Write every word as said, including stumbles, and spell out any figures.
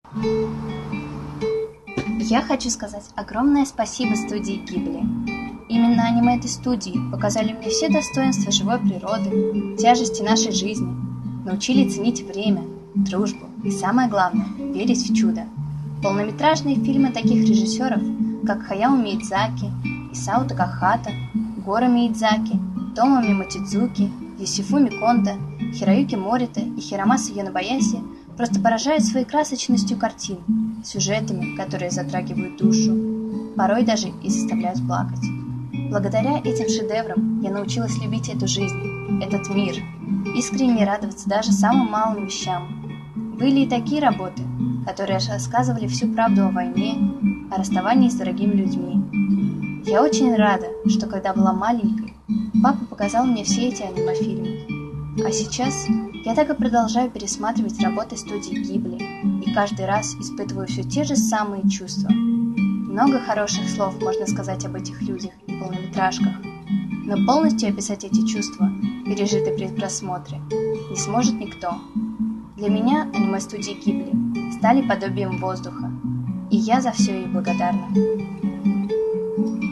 Я хочу сказать огромное спасибо студии Гибли. Именно аниме этой студии показали мне все достоинства живой природы, тяжести нашей жизни, научили ценить время, дружбу и, самое главное, верить в чудо. Полнометражные фильмы таких режиссеров, как Хаяо Миядзаки, Исао Такахата, Гора Миядзаки, Томоми Мотидзуки, Йосифуми Кондо, Хироюки Морита и Хиромаса Йонобаяси просто поражают своей красочностью картин, сюжетами, которые затрагивают душу, порой даже и заставляют плакать. Благодаря этим шедеврам я научилась любить эту жизнь, этот мир, искренне радоваться даже самым малым вещам. Были и такие работы, которые рассказывали всю правду о войне, о расставании с дорогими людьми. Я очень рада, что когда была маленькой, папа показал мне все эти аниме-фильмы. А сейчас я так и продолжаю пересматривать работы студии Гибли, и каждый раз испытываю все те же самые чувства. Много хороших слов можно сказать об этих людях и полнометражках, но полностью описать эти чувства, пережитые при просмотре, не сможет никто. Для меня аниме-студии Гибли стали подобием воздуха, и я за все ей благодарна.